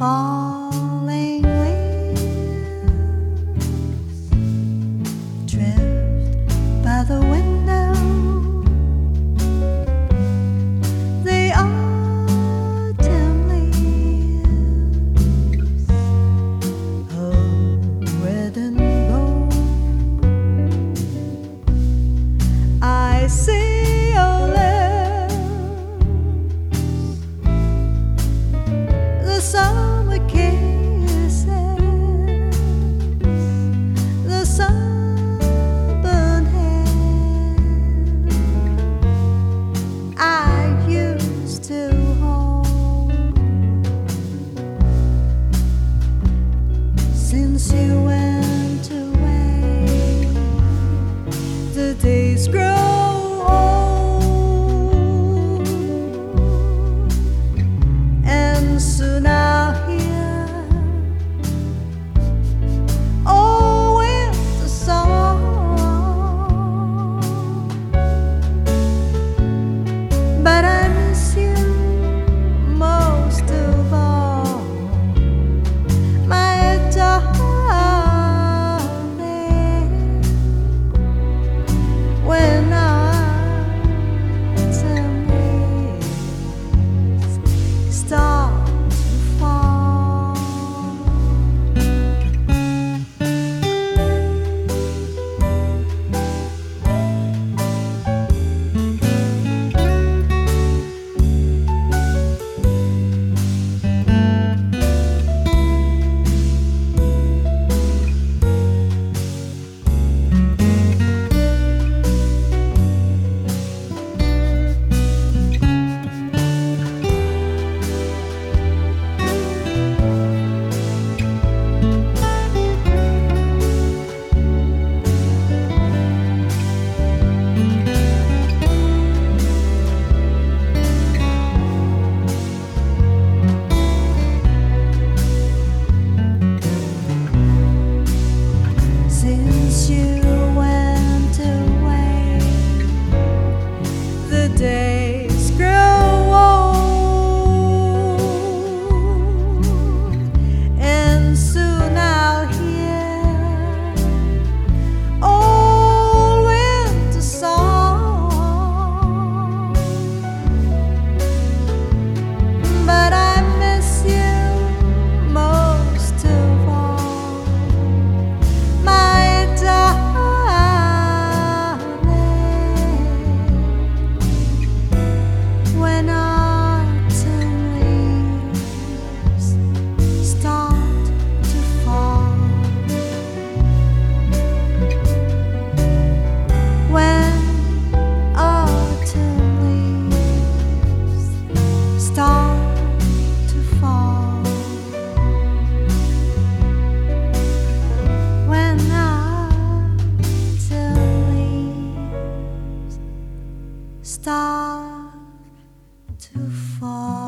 falling leaves drift by the window. The autumn leaves of red and gold. I see your lips, the summer kisses, the sunburned hand I used to hold. Since you went away, the days grow old, and soon I'll hear old winter song. But I miss you most of all, my darling. When autumn leaves start to fall. Since you went away, the days grow old, and soon I'll hear old winter song. But I miss you most of all, my darling. When autumn leaves start to fall, when autumn leaves start to fall, when autumn leaves start to fall.